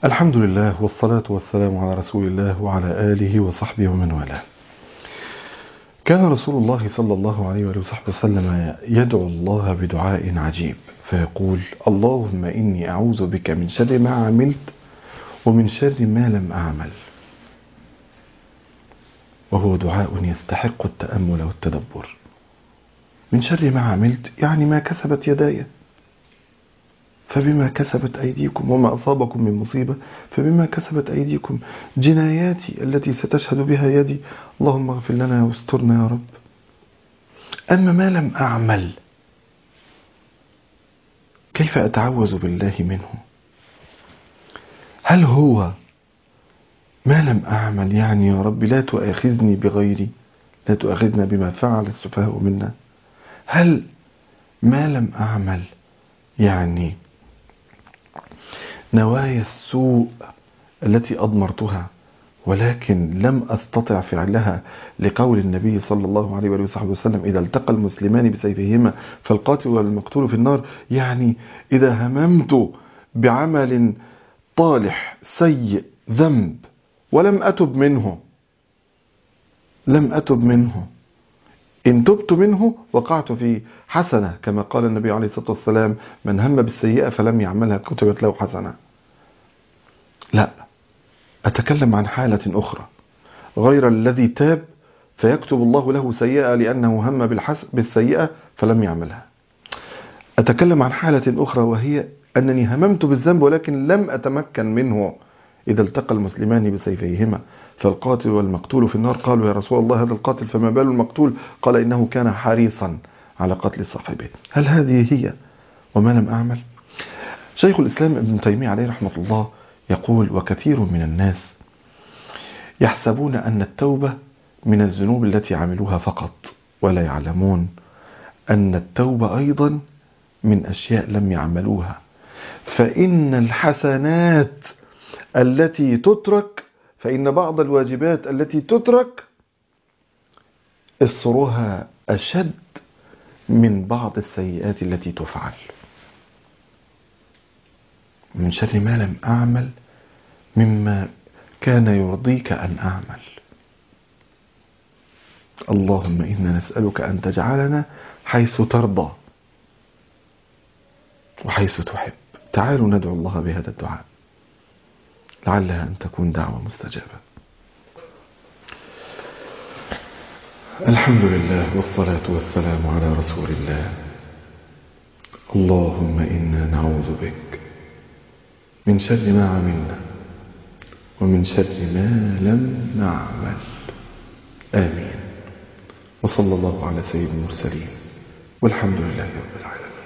الحمد لله والصلاة والسلام على رسول الله وعلى آله وصحبه ومن والاه. كان رسول الله صلى الله عليه وآله وصحبه وسلم يدعو الله بدعاء عجيب فيقول: اللهم إني أعوذ بك من شر ما عملت ومن شر ما لم أعمل. وهو دعاء يستحق التأمل والتدبر. من شر ما عملت يعني ما كسبت يداي، فبما كسبت أيديكم، وما أصابكم من مصيبة فبما كسبت أيديكم. جناياتي التي ستشهد بها يدي، اللهم اغفر لنا واسترنا يا رب. أما ما لم أعمل، كيف أتعوذ بالله منه؟ هل هو ما لم أعمل يعني يا رب لا تؤاخذني بغيري، لا تؤاخذنا بما فعل السفهاء منا؟ هل ما لم أعمل يعني نوايا السوء التي أضمرتها ولكن لم أستطع فعلها، لقول النبي صلى الله عليه وصحبه وسلم: إذا التقى المسلمان بسيفيهما فالقاتل والمقتول في النار. يعني إذا هممت بعمل طالح سيء ذنب ولم أتب منه، إن تبت منه وقعت في حسنة، كما قال النبي عليه الصلاة والسلام: من هم بالسيئة فلم يعملها كتبت له حسنة. لا، أتكلم عن حالة أخرى غير الذي تاب فيكتب الله له سيئة لأنه هم بالسيئة فلم يعملها. أتكلم عن حالة أخرى وهي أنني هممت بالذنب ولكن لم أتمكن منه. إذا التقى المسلمان بسيفيهما فالقاتل والمقتول في النار. قالوا: يا رسول الله هذا القاتل فما بال المقتول؟ قال: إنه كان حريصا على قتل صاحبه. هل هذه هي وما لم أعمل؟ شيخ الإسلام ابن تيمية عليه رحمة الله يقول: وكثير من الناس يحسبون أن التوبة من الذنوب التي عملوها فقط، ولا يعلمون أن التوبة أيضا من أشياء لم يعملوها. فإن الحسنات التي تترك، فإن بعض الواجبات التي تترك إصرها أشد من بعض السيئات التي تفعل. من شر ما لم أعمل مما كان يرضيك أن أعمل. اللهم إنا نسألك أن تجعلنا حيث ترضى وحيث تحب. تعالوا ندعو الله بهذا الدعاء، لعلها أن تكون دعوة مستجابة. الحمد لله والصلاة والسلام على رسول الله. اللهم إنا نعوذ بك من شر ما عملنا ومن شر ما لم نعمل. آمين. وصلى الله على سيد المرسلين، والحمد لله رب العالمين.